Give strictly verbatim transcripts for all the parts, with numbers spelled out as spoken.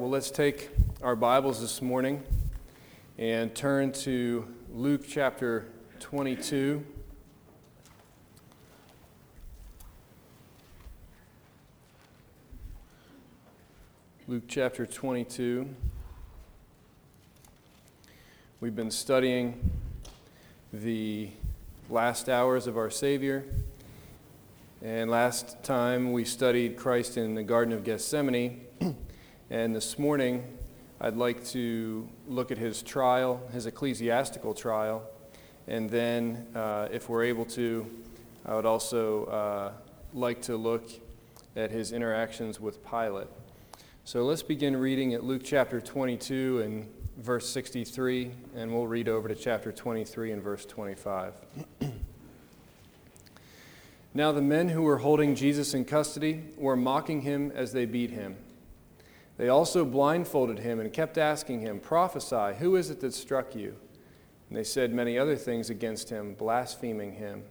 well, let's take our Bibles this morning and turn to Luke chapter twenty-two. Luke chapter twenty-two. We've been studying the last hours of our Savior. And last time we studied Christ in the Garden of Gethsemane. And this morning I'd like to look at his trial, his ecclesiastical trial. And then uh, if we're able to, I would also uh, like to look at his interactions with Pilate. So let's begin reading at Luke chapter twenty-two and verse sixty-three, and we'll read over to chapter twenty-three and verse twenty-five. Now the men who were holding Jesus in custody were mocking him as they beat him. They also blindfolded him and kept asking him, "Prophesy, who is it that struck you?" And they said many other things against him, blaspheming him.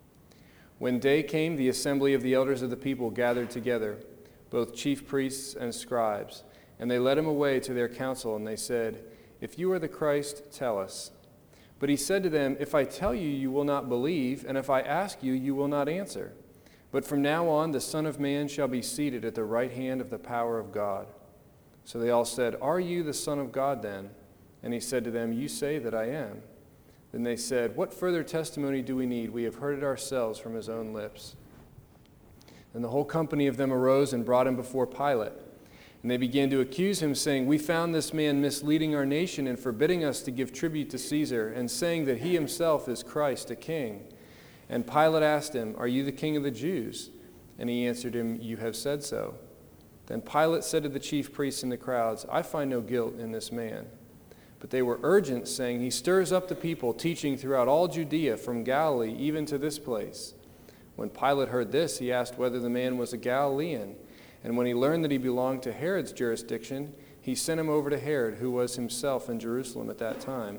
When day came, the assembly of the elders of the people gathered together, both chief priests and scribes, and they led him away to their council, and they said, "If you are the Christ, tell us." But he said to them, "If I tell you, you will not believe, and if I ask you, you will not answer. But from now on, the Son of Man shall be seated at the right hand of the power of God." So they all said, "Are you the Son of God then?" And he said to them, "You say that I am." Then they said, "What further testimony do we need? We have heard it ourselves from his own lips." And the whole company of them arose and brought him before Pilate. And they began to accuse him, saying, "We found this man misleading our nation and forbidding us to give tribute to Caesar, and saying that he himself is Christ, a king." And Pilate asked him, "Are you the king of the Jews?" And he answered him, "You have said so." Then Pilate said to the chief priests and the crowds, "I find no guilt in this man." But they were urgent, saying, "He stirs up the people, teaching throughout all Judea, from Galilee even to this place." When Pilate heard this, he asked whether the man was a Galilean. And when he learned that he belonged to Herod's jurisdiction, he sent him over to Herod, who was himself in Jerusalem at that time.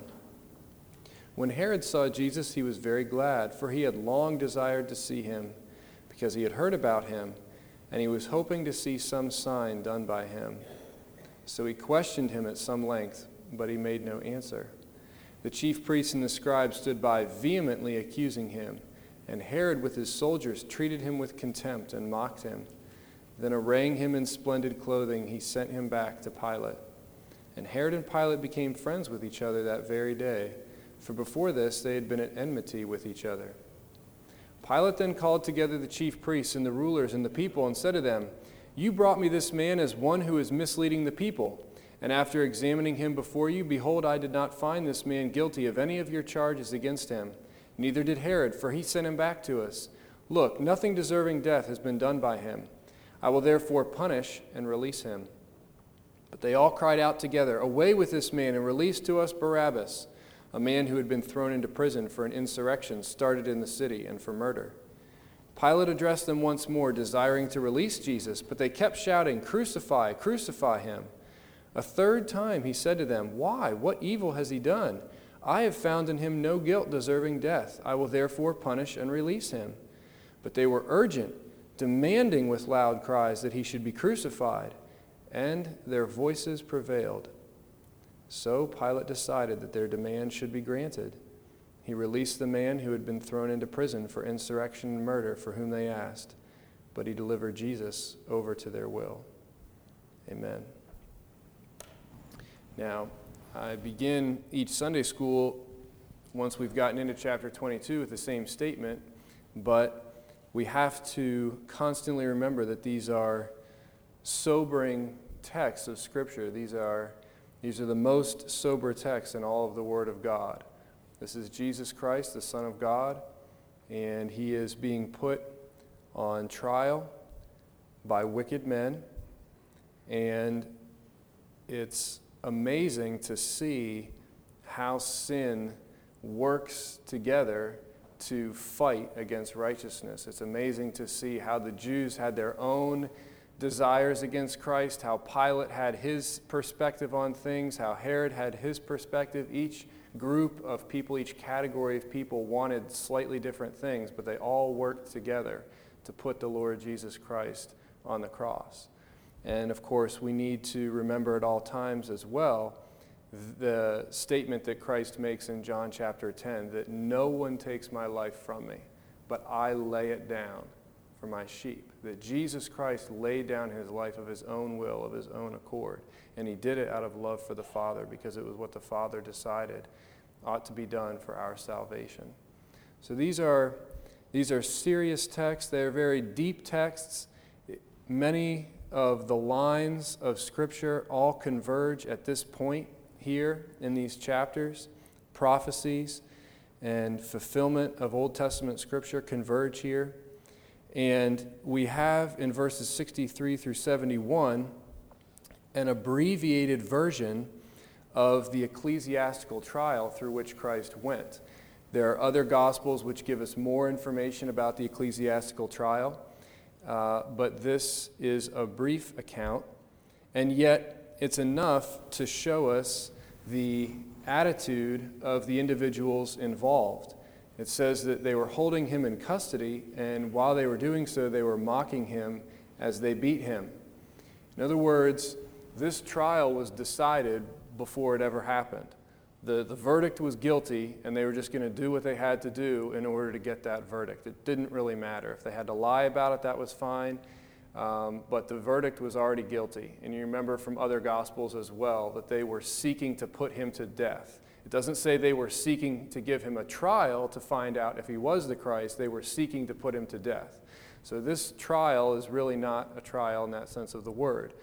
When Herod saw Jesus, he was very glad, for he had long desired to see him, because he had heard about him, and he was hoping to see some sign done by him. So he questioned him at some length, but he made no answer. The chief priests and the scribes stood by, vehemently accusing him, and Herod with his soldiers treated him with contempt and mocked him. Then arraying him in splendid clothing, he sent him back to Pilate. And Herod and Pilate became friends with each other that very day, for before this they had been at enmity with each other. Pilate then called together the chief priests and the rulers and the people and said to them, "You brought me this man as one who is misleading the people. And after examining him before you, behold, I did not find this man guilty of any of your charges against him. Neither did Herod, for he sent him back to us. Look, nothing deserving death has been done by him. I will therefore punish and release him." But they all cried out together, "Away with this man, and release to us Barabbas, a man who had been thrown into prison for an insurrection started in the city and for murder." Pilate addressed them once more, desiring to release Jesus, but they kept shouting, "Crucify, crucify him." A third time he said to them, "Why? What evil has he done? I have found in him no guilt deserving death. I will therefore punish and release him." But they were urgent, demanding with loud cries that he should be crucified, and their voices prevailed. So Pilate decided that their demand should be granted. He released the man who had been thrown into prison for insurrection and murder for whom they asked, but he delivered Jesus over to their will. Amen. Now, I begin each Sunday school once we've gotten into chapter twenty-two with the same statement, but we have to constantly remember that these are sobering texts of Scripture. These are, these are the most sober texts in all of the Word of God. This is Jesus Christ, the Son of God, and he is being put on trial by wicked men. And it's amazing to see how sin works together to fight against righteousness. It's amazing to see how the Jews had their own desires against Christ, how Pilate had his perspective on things, how Herod had his perspective. Each group of people, each category of people wanted slightly different things, but they all worked together to put the Lord Jesus Christ on the cross. And of course, we need to remember at all times as well the statement that Christ makes in John chapter ten, that no one takes my life from me, but I lay it down for my sheep. That Jesus Christ laid down his life of his own will, of his own accord. And he did it out of love for the Father, because it was what the Father decided ought to be done for our salvation. So these are, these are serious texts. They are very deep texts. Many of the lines of Scripture all converge at this point here in these chapters. Prophecies and fulfillment of Old Testament Scripture converge here. And we have in verses sixty-three through seventy-one an abbreviated version of the ecclesiastical trial through which Christ went. There are other Gospels which give us more information about the ecclesiastical trial, uh, but this is a brief account, and yet it's enough to show us the attitude of the individuals involved. It says that they were holding him in custody, and while they were doing so, they were mocking him as they beat him. In other words, this trial was decided before it ever happened. The, the verdict was guilty, and they were just going to do what they had to do in order to get that verdict. It didn't really matter. If they had to lie about it, that was fine, um, but the verdict was already guilty. And you remember from other Gospels as well that they were seeking to put him to death. It doesn't say they were seeking to give him a trial to find out if he was the Christ. They were seeking to put him to death. So this trial is really not a trial in that sense of the word.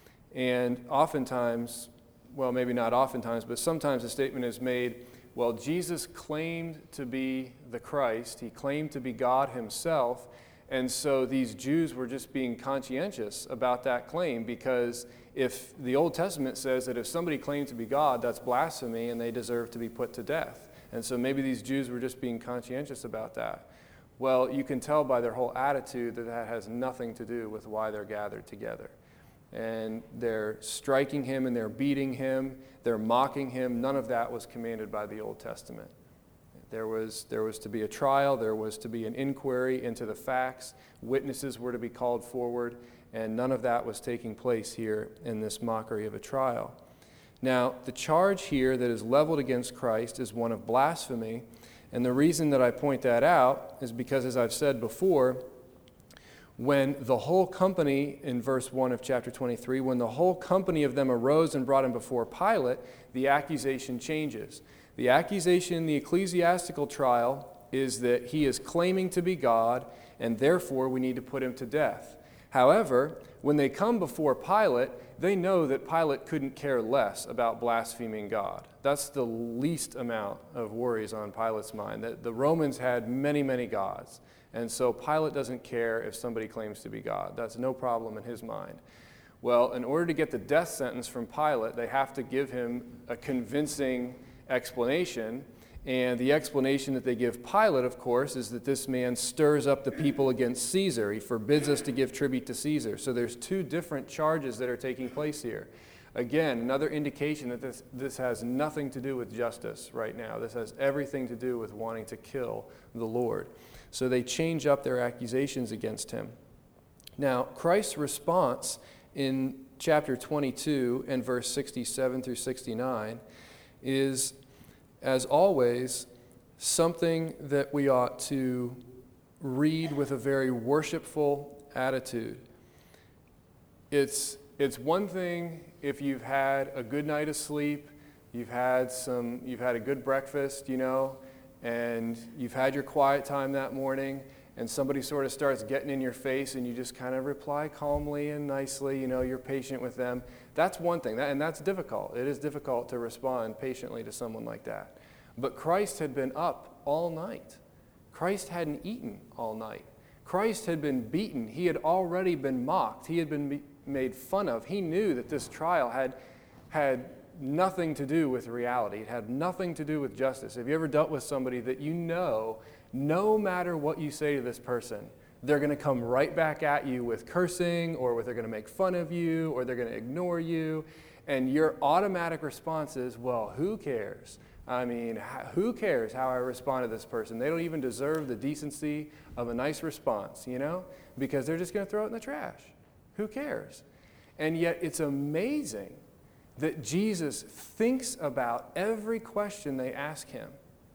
And oftentimes, well, maybe not oftentimes, but sometimes a statement is made, well, Jesus claimed to be the Christ. He claimed to be God himself. And so these Jews were just being conscientious about that claim, because if the Old Testament says that if somebody claims to be God, that's blasphemy and they deserve to be put to death. And so maybe these Jews were just being conscientious about that. Well, you can tell by their whole attitude that that has nothing to do with why they're gathered together. And they're striking him and they're beating him, they're mocking him. None of that was commanded by the Old Testament. There was, there was to be a trial, there was to be an inquiry into the facts, witnesses were to be called forward, and none of that was taking place here in this mockery of a trial. Now, the charge here that is leveled against Christ is one of blasphemy, and the reason that I point that out is because, as I've said before, when the whole company, in verse one of chapter twenty-three, when the whole company of them arose and brought him before Pilate, the accusation changes. The accusation in the ecclesiastical trial is that he is claiming to be God, and therefore we need to put him to death. However, when they come before Pilate, they know that Pilate couldn't care less about blaspheming God. That's the least amount of worries on Pilate's mind. That the Romans had many, many gods. And so Pilate doesn't care if somebody claims to be God. That's no problem in his mind. Well, in order to get the death sentence from Pilate, they have to give him a convincing explanation. And the explanation that they give Pilate, of course, is that this man stirs up the people against Caesar. He forbids us to give tribute to Caesar. So there's two different charges that are taking place here. Again, another indication that this, this has nothing to do with justice right now. This has everything to do with wanting to kill the Lord. So they change up their accusations against him. Now, Christ's response in chapter twenty-two and verse sixty-seven through sixty-nine is, as always, something that we ought to read with a very worshipful attitude. It's, it's one thing if you've had a good night of sleep, you've had some, you've had a good breakfast, you know, and you've had your quiet time that morning, and somebody sort of starts getting in your face and you just kind of reply calmly and nicely, you know, you're patient with them. That's one thing, and that's difficult. It is difficult to respond patiently to someone like that. But Christ had been up all night. Christ hadn't eaten all night. Christ had been beaten. He had already been mocked. He had been made fun of. He knew that this trial had, had nothing to do with reality. It had nothing to do with justice. Have you ever dealt with somebody that you know, no matter what you say to this person, they're going to come right back at you with cursing, or they're going to make fun of you, or they're going to ignore you, and your automatic response is, well, who cares? I mean, who cares how I respond to this person? They don't even deserve the decency of a nice response, you know, because they're just going to throw it in the trash. Who cares? And yet it's amazing that Jesus thinks about every question they ask him.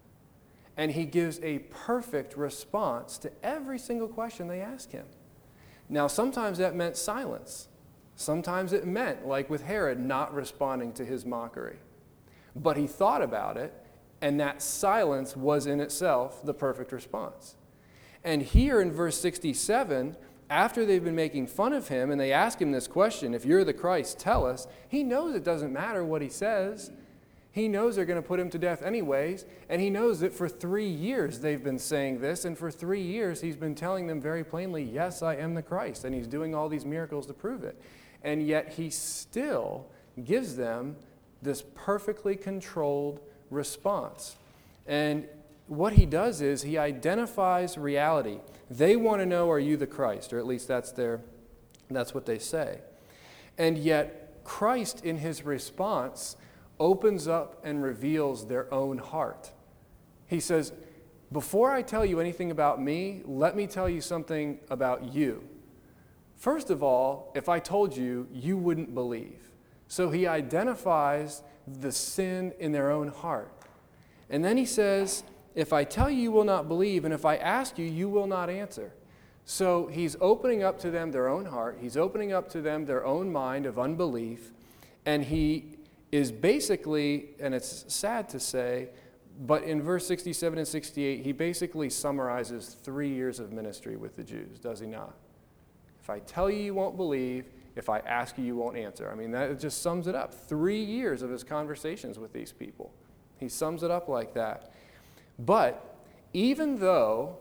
And he gives a perfect response to every single question they ask him. Now, sometimes that meant silence. Sometimes it meant, like with Herod, not responding to his mockery. But he thought about it, and that silence was in itself the perfect response. And here in verse sixty-seven, after they've been making fun of him and they ask him this question, if you're the Christ, tell us, he knows it doesn't matter what he says. He knows they're going to put him to death anyways, and he knows that for three years they've been saying this, and for three years he's been telling them very plainly, yes, I am the Christ, and he's doing all these miracles to prove it. And yet he still gives them this perfectly controlled response. And what he does is he identifies reality. They want to know, are you the Christ? Or at least that's their, that's what they say. And yet Christ, in his response, opens up and reveals their own heart. He says, before I tell you anything about me, let me tell you something about you. First of all, if I told you, you wouldn't believe. So he identifies the sin in their own heart. And then he says, if I tell you, you will not believe, and if I ask you, you will not answer. So he's opening up to them their own heart. He's opening up to them their own mind of unbelief. And he is basically, and it's sad to say, but in verse sixty-seven and sixty-eight, he basically summarizes three years of ministry with the Jews, does he not? If I tell you, you won't believe. If I ask you, you won't answer. I mean, that just sums it up. Three years of his conversations with these people. He sums it up like that. But even though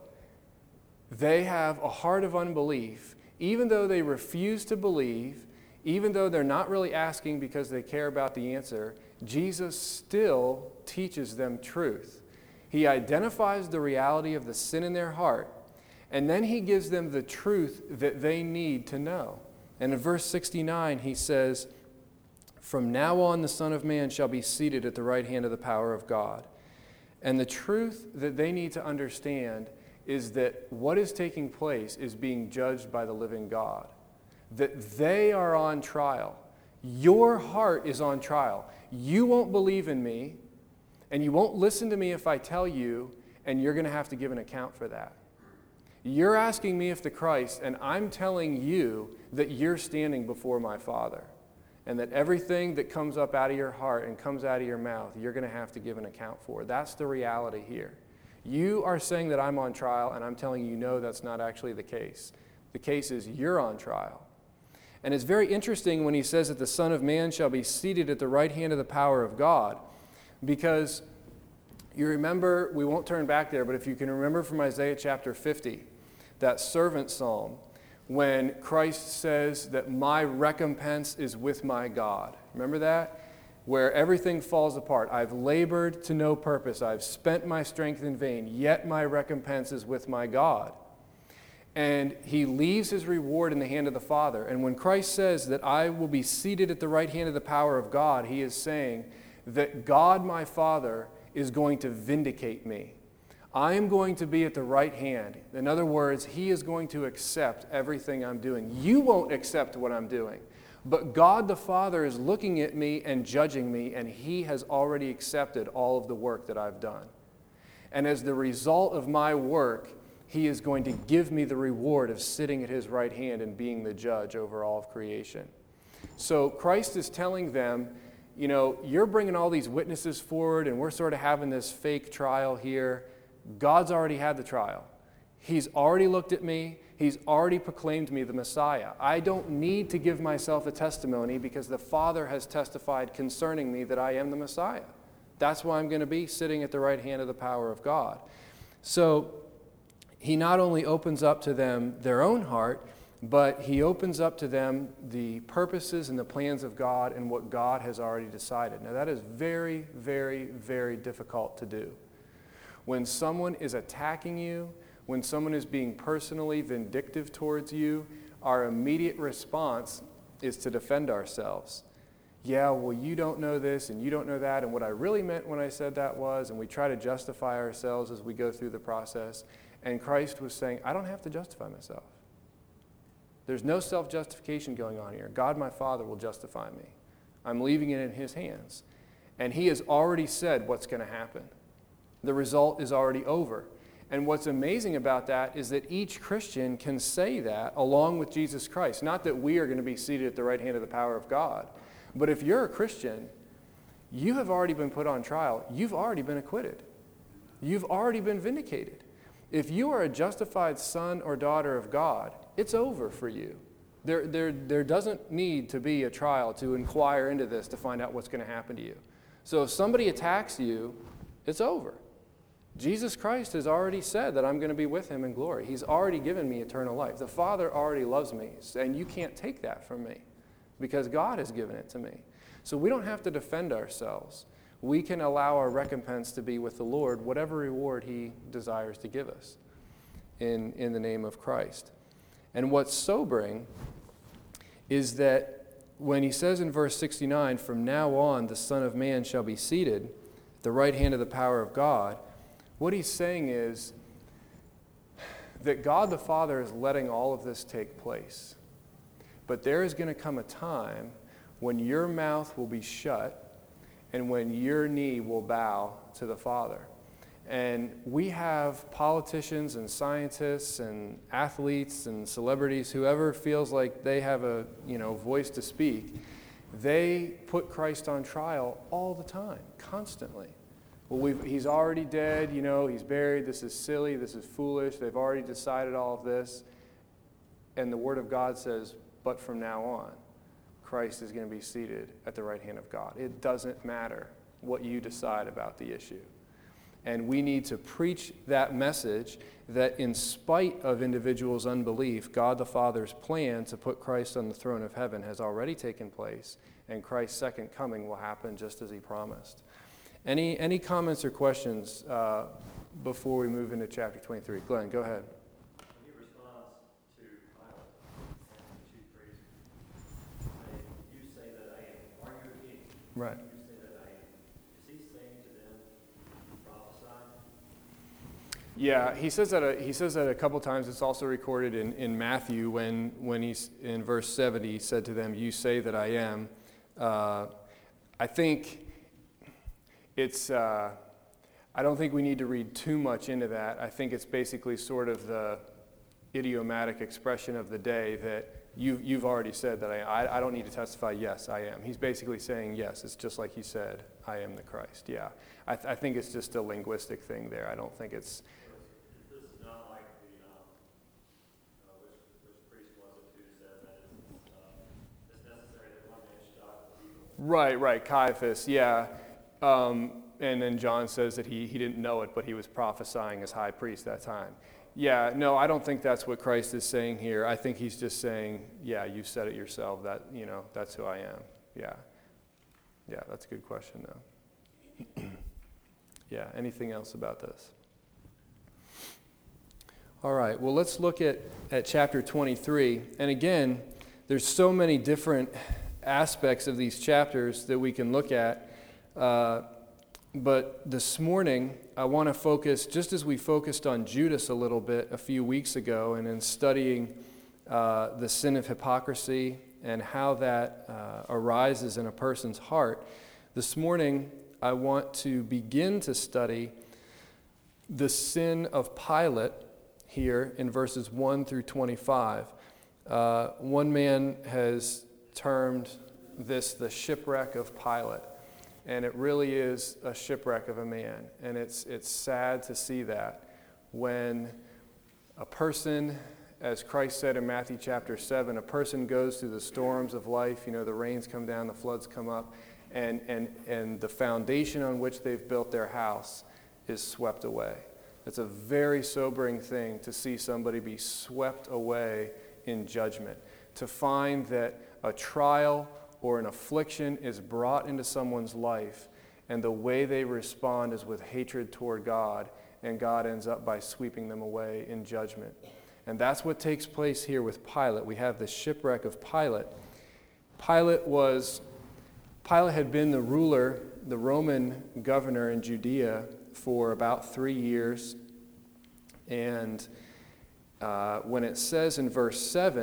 they have a heart of unbelief, even though they refuse to believe, even though they're not really asking because they care about the answer, Jesus still teaches them truth. He identifies the reality of the sin in their heart, and then he gives them the truth that they need to know. And in verse sixty-nine, he says, from now on the Son of Man shall be seated at the right hand of the power of God. And the truth that they need to understand is that what is taking place is being judged by the living God. That they are on trial. Your heart is on trial. You won't believe in me, and you won't listen to me if I tell you, and you're going to have to give an account for that. You're asking me if the Christ, and I'm telling you that you're standing before my Father, and that everything that comes up out of your heart and comes out of your mouth, you're going to have to give an account for. That's the reality here. You are saying that I'm on trial, and I'm telling you, no, that's not actually the case. The case is you're on trial. And it's very interesting when he says that the Son of Man shall be seated at the right hand of the power of God, because you remember, we won't turn back there, but if you can remember from Isaiah chapter fifty, that servant psalm, when Christ says that my recompense is with my God. Remember that? Where everything falls apart. I've labored to no purpose. I've spent my strength in vain, yet my recompense is with my God. And he leaves his reward in the hand of the Father. And when Christ says that I will be seated at the right hand of the power of God, he is saying that God, my Father, is going to vindicate me. I am going to be at the right hand. In other words, he is going to accept everything I'm doing. You won't accept what I'm doing. But God the Father is looking at me and judging me, and he has already accepted all of the work that I've done. And as the result of my work, he is going to give me the reward of sitting at his right hand and being the judge over all of creation. So Christ is telling them, you know, you're bringing all these witnesses forward, and we're sort of having this fake trial here. God's already had the trial. He's already looked at me. He's already proclaimed me the Messiah. I don't need to give myself a testimony because the Father has testified concerning me that I am the Messiah. That's why I'm going to be sitting at the right hand of the power of God. So he not only opens up to them their own heart, but he opens up to them the purposes and the plans of God and what God has already decided. Now that is very, very, very difficult to do. When someone is attacking you, when someone is being personally vindictive towards you, our immediate response is to defend ourselves. Yeah, well, you don't know this and you don't know that, and what I really meant when I said that was, and we try to justify ourselves as we go through the process. And Christ was saying, I don't have to justify myself. There's no self-justification going on here. God, my Father, will justify me. I'm leaving it in his hands. And he has already said what's going to happen. The result is already over. And what's amazing about that is that each Christian can say that along with Jesus Christ. Not that we are going to be seated at the right hand of the power of God. But if you're a Christian, you have already been put on trial. You've already been acquitted. You've already been vindicated. If you are a justified son or daughter of God, it's over for you. There, there, there doesn't need to be a trial to inquire into this to find out what's going to happen to you. So if somebody attacks you, it's over. Jesus Christ has already said that I'm going to be with him in glory. He's already given me eternal life. The Father already loves me, and you can't take that from me because God has given it to me. So we don't have to defend ourselves. We can allow our recompense to be with the Lord, whatever reward he desires to give us in, in the name of Christ. And what's sobering is that when he says in verse sixty-nine, from now on the Son of Man shall be seated at the right hand of the power of God, what he's saying is that God the Father is letting all of this take place. But there is going to come a time when your mouth will be shut and when your knee will bow to the Father. And we have politicians and scientists and athletes and celebrities, whoever feels like they have a, you know, voice to speak, they put Christ on trial all the time, constantly. Well, we've, he's already dead, you know, he's buried, this is silly, this is foolish, they've already decided all of this. And the Word of God says, but from now on, Christ is going to be seated at the right hand of God. It doesn't matter what you decide about the issue. And we need to preach that message that in spite of individuals' unbelief, God the Father's plan to put Christ on the throne of heaven has already taken place, and Christ's second coming will happen just as he promised. Any, any comments or questions uh, before we move into chapter twenty-three? Glenn, go ahead. Right. You say that I am. Is he saying to them, prophesy? Yeah, he says that. A, he says that a couple times. It's also recorded in, in Matthew when when he's in verse seventy. He said to them, "You say that I am." Uh, I think it's. Uh, I don't think we need to read too much into that. I think it's basically sort of the idiomatic expression of the day that. You, you've already said that I, I I don't need to testify, yes, I am. He's basically saying, yes, it's just like he said, I am the Christ. Yeah, I, th- I think it's just a linguistic thing there. I don't think it's... This is not like the, um, uh, which, which priest was it who said that it's, uh, it's necessary that one man should die for the people. Right, right, Caiaphas, yeah. Um, and then John says that he, he didn't know it, but he was prophesying as high priest that time. Yeah, no, I don't think that's what Christ is saying here. I think he's just saying, yeah, you said it yourself, that, you know, that's who I am. Yeah. Yeah, that's a good question, though. Yeah, anything else about this? All right, well, let's look at, at chapter twenty-three. And again, there's so many different aspects of these chapters that we can look at. Uh, But this morning, I want to focus, just as we focused on Judas a little bit a few weeks ago, and in studying uh, the sin of hypocrisy and how that uh, arises in a person's heart, this morning I want to begin to study the sin of Pilate here in verses one through twenty-five. Uh, one man has termed this the shipwreck of Pilate. And it really is a shipwreck of a man. And it's it's sad to see that when a person, as Christ said in Matthew chapter seven, a person goes through the storms of life, you know, the rains come down, the floods come up, and and, and the foundation on which they've built their house is swept away. It's a very sobering thing to see somebody be swept away in judgment, to find that a trial or an affliction is brought into someone's life, and the way they respond is with hatred toward God, and God ends up by sweeping them away in judgment. And that's what takes place here with Pilate. We have the shipwreck of Pilate. Pilate was, Pilate had been the ruler, the Roman governor in Judea for about three years. And uh, when it says in verse seven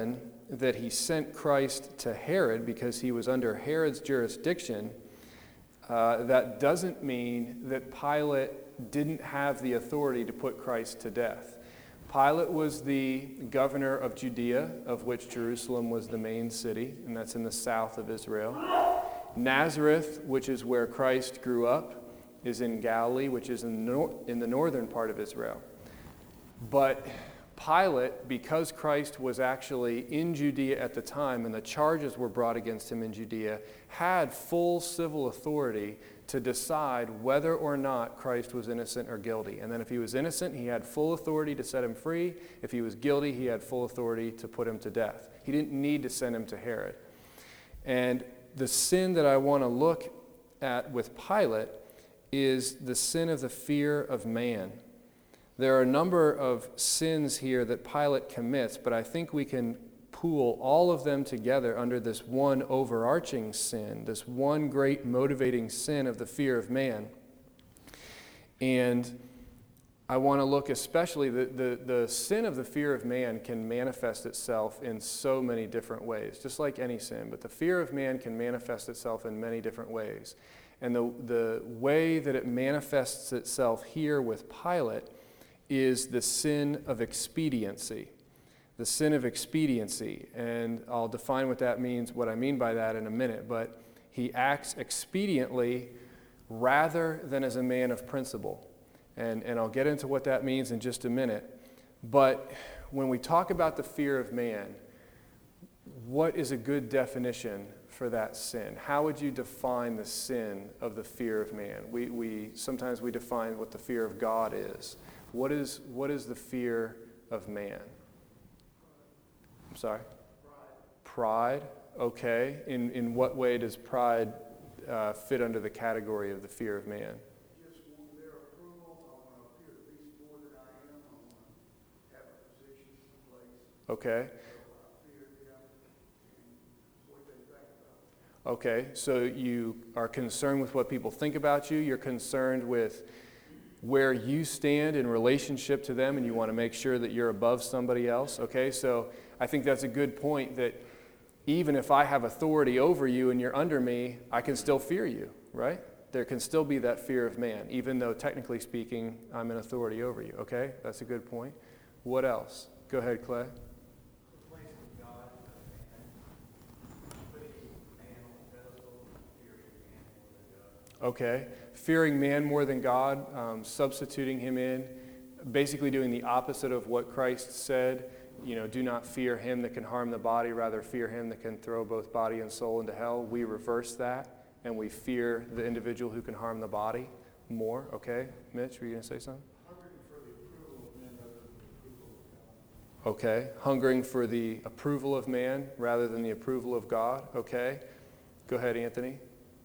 that he sent Christ to Herod because he was under Herod's jurisdiction, uh, that doesn't mean that Pilate didn't have the authority to put Christ to death. Pilate was the governor of Judea, of which Jerusalem was the main city, and that's in the south of Israel. Nazareth, which is where Christ grew up, is in Galilee, which is in the, nor- in the northern part of Israel. But Pilate, because Christ was actually in Judea at the time and the charges were brought against him in Judea, had full civil authority to decide whether or not Christ was innocent or guilty. And then if he was innocent, he had full authority to set him free. If he was guilty, he had full authority to put him to death. He didn't need to send him to Herod. And the sin that I want to look at with Pilate is the sin of the fear of man. There are a number of sins here that Pilate commits, but I think we can pool all of them together under this one overarching sin, this one great motivating sin of the fear of man. And I want to look especially, the, the, the sin of the fear of man can manifest itself in so many different ways, just like any sin, but the fear of man can manifest itself in many different ways. And the, the way that it manifests itself here with Pilate is the sin of expediency. The sin of expediency. And I'll define what that means, what I mean by that in a minute. But he acts expediently rather than as a man of principle. And, and I'll get into what that means in just a minute. But when we talk about the fear of man, what is a good definition for that sin? How would you define the sin of the fear of man? We, we sometimes we define what the fear of God is. What is what is the fear of man? I'm sorry? Pride. Pride. Okay. In in what way does pride uh, fit under the category of the fear of man? Just want their approval. I want to appear to be more than I am. I want to have a position, a place. Okay. So Okay, so you are concerned with what people think about you. You're concerned with where you stand in relationship to them, and you want to make sure that you're above somebody else. Okay, so I think that's a good point, that even if I have authority over you and you're under me, I can still fear you, right? There can still be that fear of man, even though technically speaking, I'm in authority over you. Okay, that's a good point. What else? Go ahead, Clay. Okay, fearing man more than God, um, substituting him in, basically doing the opposite of what Christ said. You know, do not fear him that can harm the body, rather fear him that can throw both body and soul into hell. We reverse that, and we fear the individual who can harm the body more. Okay, Mitch, were you going to say something? hungering for the approval of men rather than the approval of God. Okay, hungering for the approval of man rather than the approval of God. Okay, go ahead, Anthony.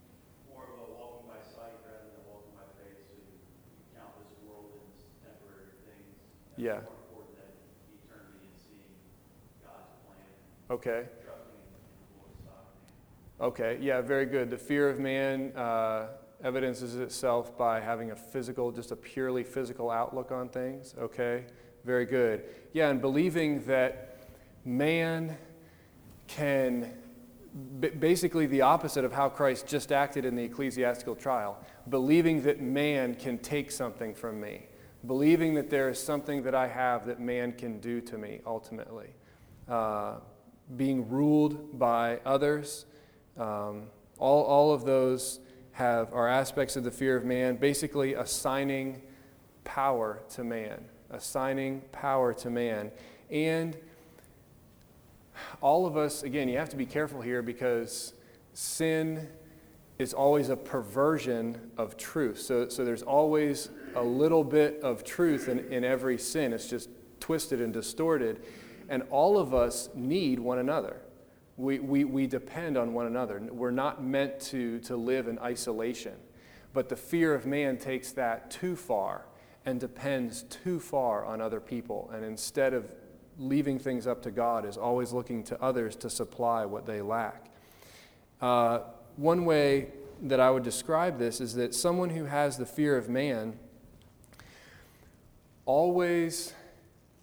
Yeah. More important than eternity and seeing God's plan. Okay. Trusting in the Lord's sovereignty. Okay. Yeah. Very good. The fear of man uh, evidences itself by having a physical, just a purely physical outlook on things. Okay. Very good. Yeah, and believing that man can, b- basically the opposite of how Christ just acted in the ecclesiastical trial. Believing that man can take something from me. Believing that there is something that I have that man can do to me, ultimately. Uh, being ruled by others. Um, all, all of those have are aspects of the fear of man, basically assigning power to man. Assigning power to man. And all of us, again, you have to be careful here because sin is always a perversion of truth. So, so there's always a little bit of truth in, in every sin. It's just twisted and distorted. And all of us need one another. We, we, we depend on one another. We're not meant to, to live in isolation. But the fear of man takes that too far and depends too far on other people. And instead of leaving things up to God, is always looking to others to supply what they lack. Uh, One way that I would describe this is that someone who has the fear of man always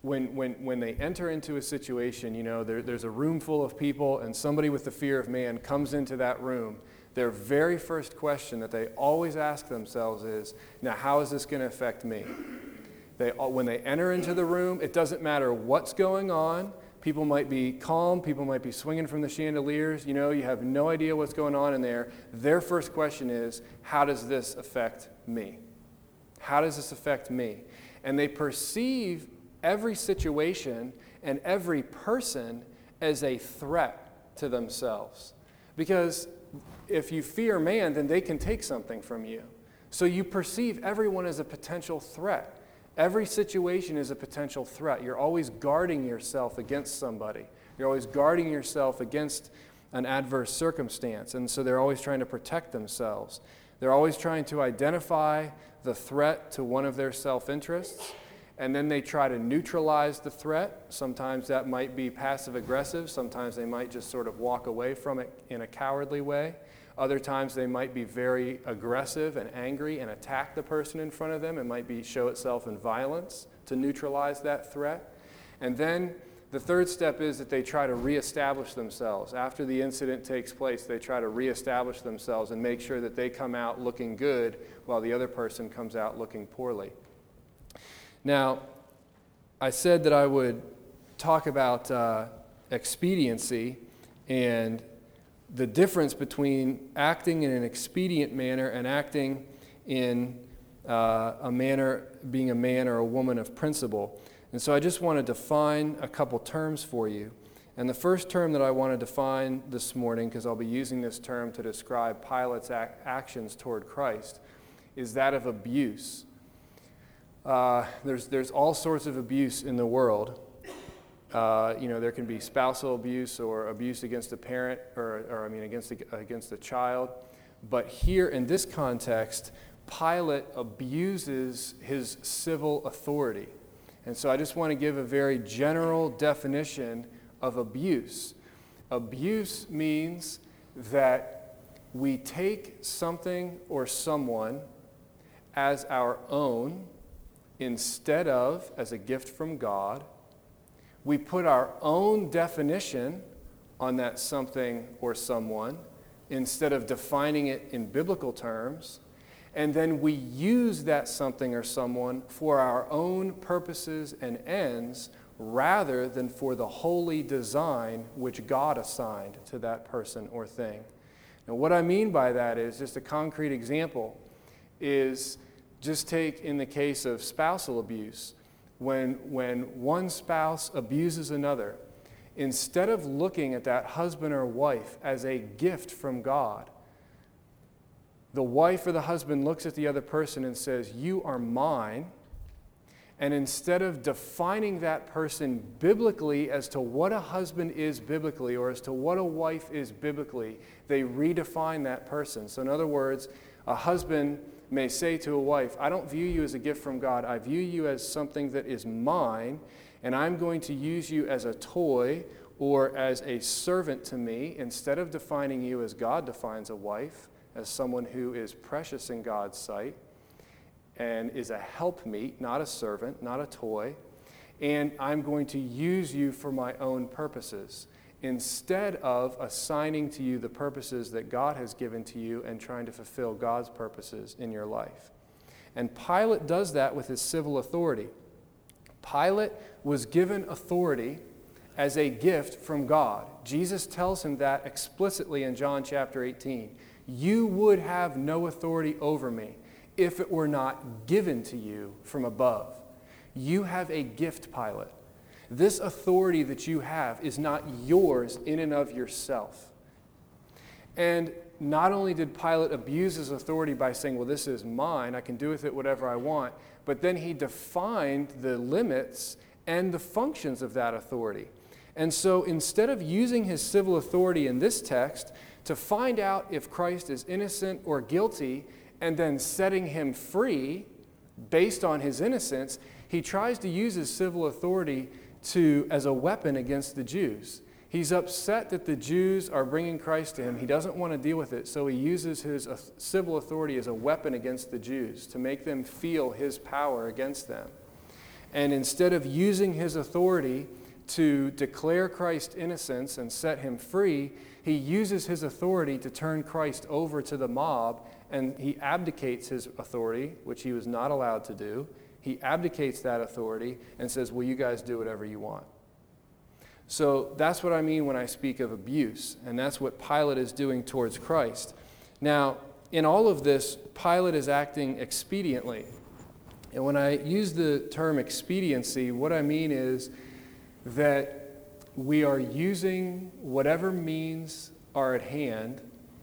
when, when, when they enter into a situation, you know, there, there's a room full of people and somebody with the fear of man comes into that room, their very first question that they always ask themselves is, now how is this going to affect me? They, when they enter into the room, it doesn't matter what's going on. People might be calm, people might be swinging from the chandeliers, you know, you have no idea what's going on in there. Their first question is, how does this affect me? How does this affect me? And they perceive every situation and every person as a threat to themselves. Because if you fear man, then they can take something from you. So you perceive everyone as a potential threat. Every situation is a potential threat. You're always guarding yourself against somebody. You're always guarding yourself against an adverse circumstance. And so they're always trying to protect themselves. They're always trying to identify the threat to one of their self-interests, and then they try to neutralize the threat. Sometimes that might be passive-aggressive. Sometimes they might just sort of walk away from it in a cowardly way. Other times they might be very aggressive and angry and attack the person in front of them. It might be show itself in violence to neutralize that threat. And then the third step is that they try to reestablish themselves. After the incident takes place, they try to reestablish themselves and make sure that they come out looking good while the other person comes out looking poorly. Now, I said that I would talk about uh, expediency and the difference between acting in an expedient manner and acting in uh, a manner, being a man or a woman of principle. And so I just want to define a couple terms for you. And the first term that I want to define this morning, because I'll be using this term to describe Pilate's ac- actions toward Christ, is that of abuse. Uh, there's, there's all sorts of abuse in the world. Uh, you know, there can be spousal abuse or abuse against a parent, or, or I mean, against a, against a child. But here in this context, Pilate abuses his civil authority. And so I just want to give a very general definition of abuse. Abuse means that we take something or someone as our own instead of as a gift from God. We put our own definition on that something or someone instead of defining it in biblical terms. And then we use that something or someone for our own purposes and ends rather than for the holy design which God assigned to that person or thing. Now, what I mean by that is, just a concrete example, is just take in the case of spousal abuse. When, when one spouse abuses another, instead of looking at that husband or wife as a gift from God, the wife or the husband looks at the other person and says, "You are mine." And instead of defining that person biblically as to what a husband is biblically or as to what a wife is biblically, they redefine that person. So in other words, a husband may say to a wife, "I don't view you as a gift from God. I view you as something that is mine, and I'm going to use you as a toy or as a servant to me," instead of defining you as God defines a wife, as someone who is precious in God's sight and is a helpmeet, not a servant, not a toy, and I'm going to use you for my own purposes, instead of assigning to you the purposes that God has given to you and trying to fulfill God's purposes in your life. And Pilate does that with his civil authority. Pilate was given authority as a gift from God. Jesus tells him that explicitly in John chapter eighteen. "You would have no authority over me if it were not given to you from above." You have a gift, Pilate. This authority that you have is not yours in and of yourself. And not only did Pilate abuse his authority by saying, "Well, this is mine, I can do with it whatever I want," but then he defined the limits and the functions of that authority. And so instead of using his civil authority in this text to find out if Christ is innocent or guilty and then setting him free based on his innocence, he tries to use his civil authority to as a weapon against the Jews. He's upset that the Jews are bringing Christ to him. He doesn't want to deal with it, so he uses his uh, civil authority as a weapon against the Jews to make them feel his power against them. And instead of using his authority to declare Christ's innocence and set him free, he uses his authority to turn Christ over to the mob, and he abdicates his authority, which he was not allowed to do. He abdicates that authority and says, well, you guys do whatever you want. So that's what I mean when I speak of abuse, and that's what Pilate is doing towards Christ. Now, in all of this, Pilate is acting expediently. And when I use the term expediency, what I mean is that we are using whatever means are at hand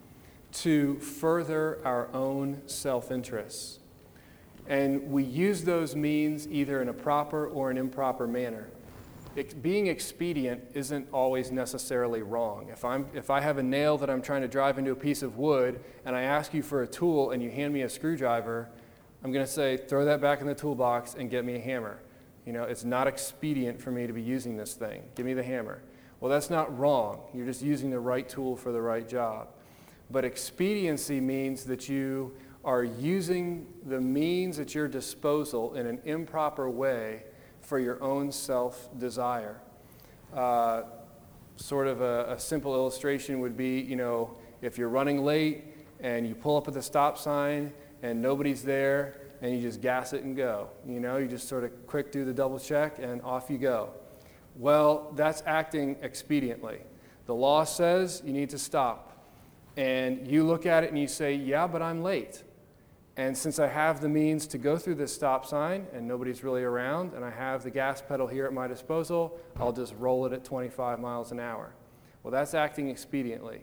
to further our own self-interests. And we use those means either in a proper or an improper manner. It, being expedient isn't always necessarily wrong. If I'm, if I have a nail that I'm trying to drive into a piece of wood and I ask you for a tool and you hand me a screwdriver, I'm going to say, throw that back in the toolbox and get me a hammer. You know, it's not expedient for me to be using this thing. Give me the hammer. Well, that's not wrong. You're just using the right tool for the right job. But expediency means that you are using the means at your disposal in an improper way for your own self-desire. Uh, sort of a, a simple illustration would be, you know, if you're running late and you pull up at the stop sign and nobody's there and you just gas it and go. You know, you just sort of quick do the double check and off you go. Well, that's acting expediently. The law says you need to stop. And you look at it and you say, yeah, but I'm late. And since I have the means to go through this stop sign and nobody's really around and I have the gas pedal here at my disposal, I'll just roll it at twenty-five miles an hour. Well, that's acting expediently.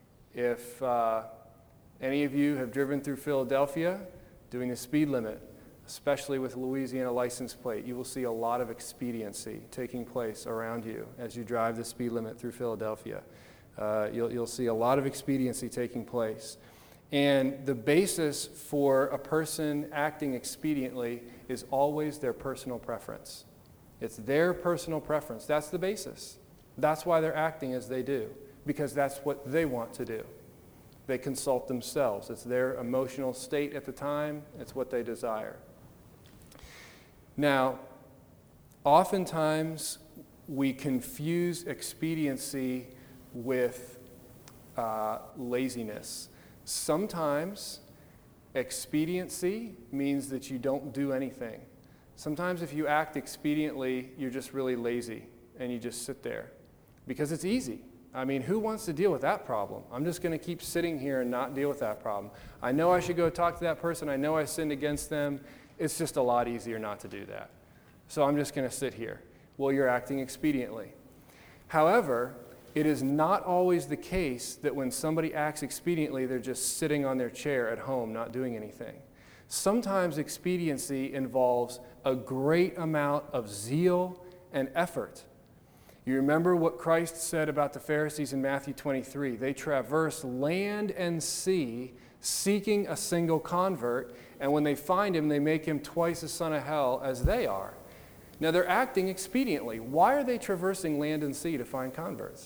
If uh, any of you have driven through Philadelphia doing the speed limit, especially with a Louisiana license plate, you will see a lot of expediency taking place around you as you drive the speed limit through Philadelphia. Uh, you'll, you'll see a lot of expediency taking place. And the basis for a person acting expediently is always their personal preference. It's their personal preference. That's the basis. That's why they're acting as they do, because that's what they want to do. They consult themselves. It's their emotional state at the time. It's what they desire. Now, oftentimes we confuse expediency with uh, laziness. Sometimes expediency means that you don't do anything. Sometimes if you act expediently, you're just really lazy and you just sit there because it's easy. I mean, who wants to deal with that problem? I'm just going to keep sitting here and not deal with that problem. I know I should go talk to that person. I know I sinned against them. It's just a lot easier not to do that. So I'm just going to sit here. Well, you're acting expediently. However, it is not always the case that when somebody acts expediently, they're just sitting on their chair at home not doing anything. Sometimes expediency involves a great amount of zeal and effort. You remember what Christ said about the Pharisees in Matthew twenty-three. They traverse land and sea seeking a single convert, and when they find him, they make him twice as son of hell as they are. Now, they're acting expediently. Why are they traversing land and sea to find converts?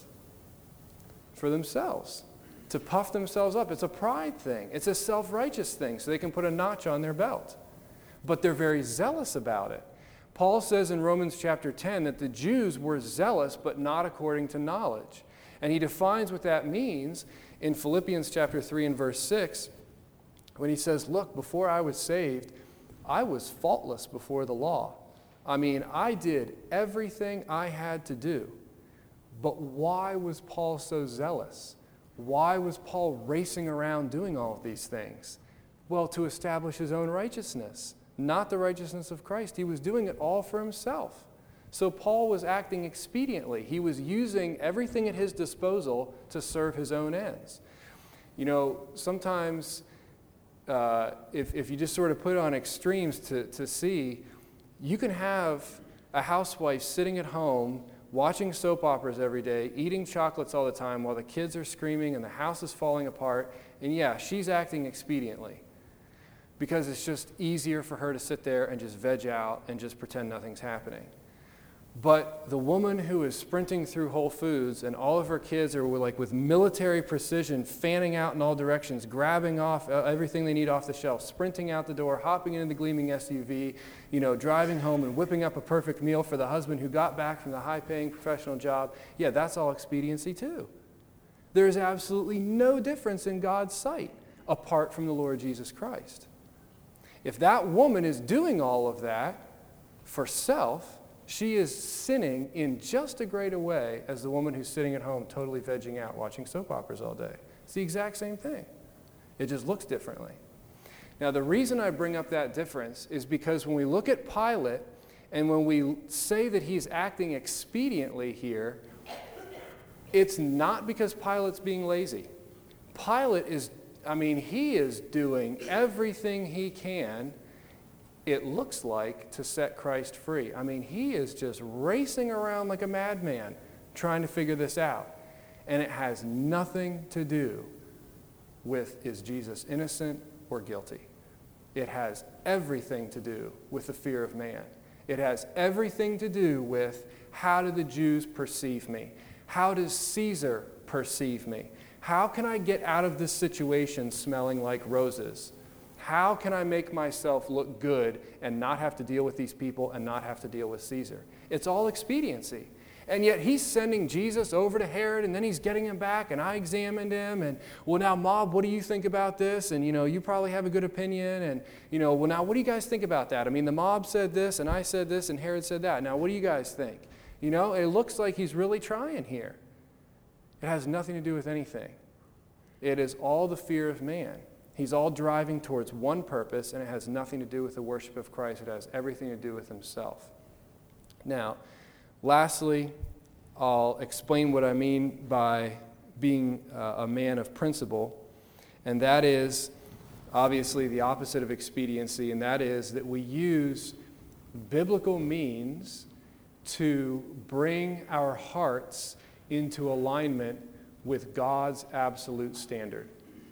For themselves, to puff themselves up. It's a pride thing. It's a self-righteous thing, so they can put a notch on their belt. But they're very zealous about it. Paul says in Romans chapter ten that the Jews were zealous, but not according to knowledge. And he defines what that means in Philippians chapter three and verse six, when he says, look, before I was saved, I was faultless before the law. I mean, I did everything I had to do. But why was Paul so zealous? Why was Paul racing around doing all of these things? Well, to establish his own righteousness, not the righteousness of Christ. He was doing it all for himself. So Paul was acting expediently. He was using everything at his disposal to serve his own ends. You know, sometimes uh, if, if you just sort of put it on extremes to, to see, you can have a housewife sitting at home watching soap operas every day, eating chocolates all the time while the kids are screaming and the house is falling apart. And yeah, she's acting expediently because it's just easier for her to sit there and just veg out and just pretend nothing's happening. But the woman who is sprinting through Whole Foods and all of her kids are like with military precision, fanning out in all directions, grabbing off everything they need off the shelf, sprinting out the door, hopping into the gleaming S U V, you know, driving home and whipping up a perfect meal for the husband who got back from the high-paying professional job. Yeah, that's all expediency too. There is absolutely no difference in God's sight apart from the Lord Jesus Christ. If that woman is doing all of that for self, she is sinning in just as great a way as the woman who's sitting at home totally vegging out watching soap operas all day. It's the exact same thing. It just looks differently. Now, the reason I bring up that difference is because when we look at Pilate and when we say that he's acting expediently here, it's not because Pilate's being lazy. Pilate is, I mean, he is doing everything he can, it looks like, to set Christ free. I mean, he is just racing around like a madman trying to figure this out. And it has nothing to do with, is Jesus innocent or guilty? It has everything to do with the fear of man. It has everything to do with, how do the Jews perceive me? How does Caesar perceive me? How can I get out of this situation smelling like roses? How can I make myself look good and not have to deal with these people and not have to deal with Caesar? It's all expediency. And yet he's sending Jesus over to Herod, and then he's getting him back, and I examined him, and, well, now, mob, what do you think about this? And, you know, you probably have a good opinion, and, you know, well, now, what do you guys think about that? I mean, the mob said this, and I said this, and Herod said that. Now, what do you guys think? You know, it looks like he's really trying here. It has nothing to do with anything. It is all the fear of man. He's all driving towards one purpose, and it has nothing to do with the worship of Christ. It has everything to do with himself. Now, lastly, I'll explain what I mean by being uh, a man of principle, and that is obviously the opposite of expediency, and that is that we use biblical means to bring our hearts into alignment with God's absolute standard.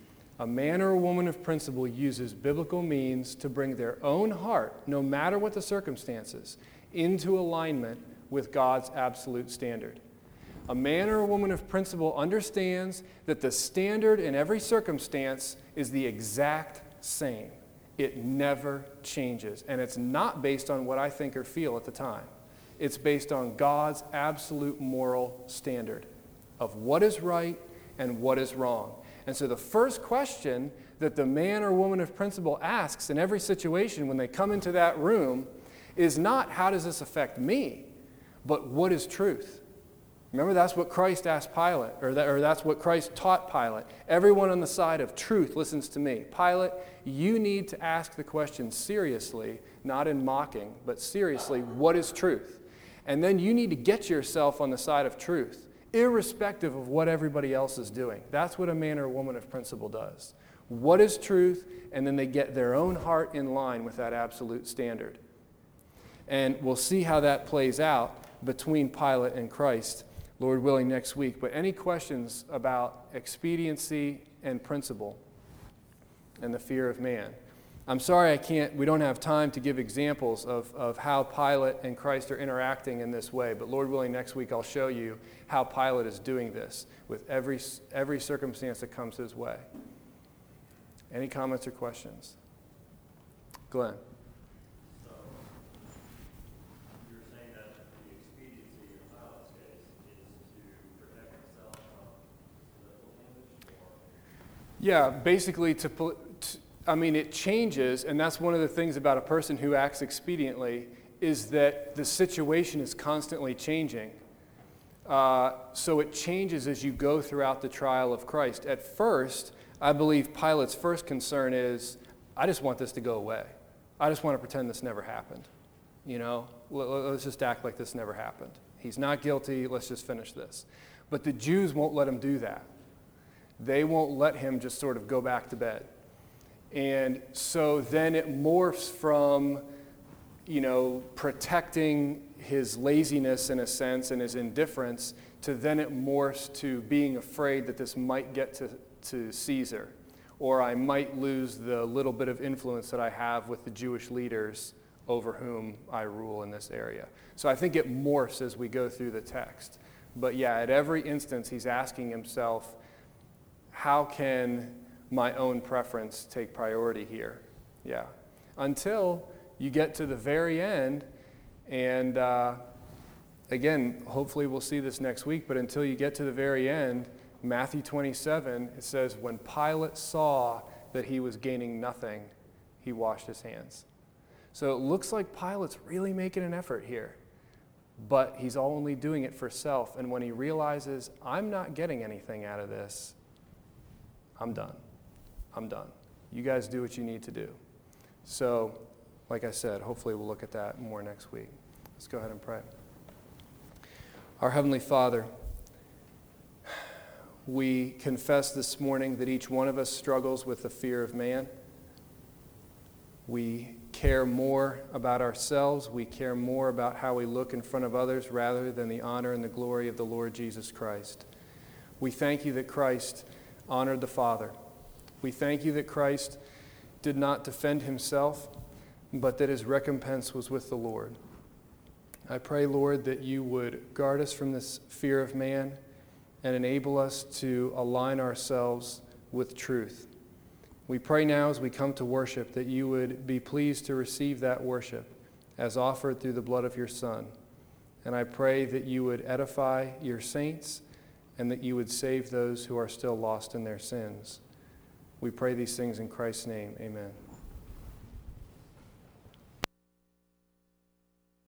A man or a woman of principle uses biblical means to bring their own heart, no matter what the circumstances, into alignment with God's absolute standard. A man or a woman of principle understands that the standard in every circumstance is the exact same. It never changes. And it's not based on what I think or feel at the time. It's based on God's absolute moral standard of what is right and what is wrong. And so the first question that the man or woman of principle asks in every situation when they come into that room is not, how does this affect me? But what is truth? Remember, that's what Christ asked Pilate, or, that, or that's what Christ taught Pilate. Everyone on the side of truth listens to me. Pilate, you need to ask the question seriously, not in mocking, but seriously, what is truth? And then you need to get yourself on the side of truth, irrespective of what everybody else is doing. That's what a man or a woman of principle does. What is truth? And then they get their own heart in line with that absolute standard. And we'll see how that plays out between Pilate and Christ, Lord willing, next week. But any questions about expediency and principle and the fear of man? I'm sorry I can't, we don't have time to give examples of, of how Pilate and Christ are interacting in this way, but Lord willing, next week I'll show you how Pilate is doing this with every, every circumstance that comes his way. Any comments or questions? Glenn? So, you're saying that the expediency in Pilate's case is to protect himself from political damage? Or? Yeah, basically to, to I mean, it changes, and that's one of the things about a person who acts expediently, is that the situation is constantly changing. Uh, so it changes as you go throughout the trial of Christ. At first, I believe Pilate's first concern is, I just want this to go away. I just want to pretend this never happened. You know, let's just act like this never happened. He's not guilty, let's just finish this. But the Jews won't let him do that. They won't let him just sort of go back to bed. And so then it morphs from, you know, protecting his laziness in a sense and his indifference to then it morphs to being afraid that this might get to, to Caesar, or I might lose the little bit of influence that I have with the Jewish leaders over whom I rule in this area. So I think it morphs as we go through the text. But yeah, at every instance, he's asking himself, how can my own preference take priority here? Yeah. Until you get to the very end, and uh, again, hopefully we'll see this next week, but until you get to the very end, Matthew twenty-seven, it says, when Pilate saw that he was gaining nothing, he washed his hands. So it looks like Pilate's really making an effort here, but he's only doing it for self. And when he realizes, I'm not getting anything out of this, I'm done. I'm done. You guys do what you need to do. So, like I said, hopefully we'll look at that more next week. Let's go ahead and pray. Our Heavenly Father, we confess this morning that each one of us struggles with the fear of man. We care more about ourselves. We care more about how we look in front of others rather than the honor and the glory of the Lord Jesus Christ. We thank you that Christ honored the Father. We thank you that Christ did not defend himself, but that his recompense was with the Lord. I pray, Lord, that you would guard us from this fear of man and enable us to align ourselves with truth. We pray now as we come to worship that you would be pleased to receive that worship as offered through the blood of your Son. And I pray that you would edify your saints and that you would save those who are still lost in their sins. We pray these things in Christ's name. Amen.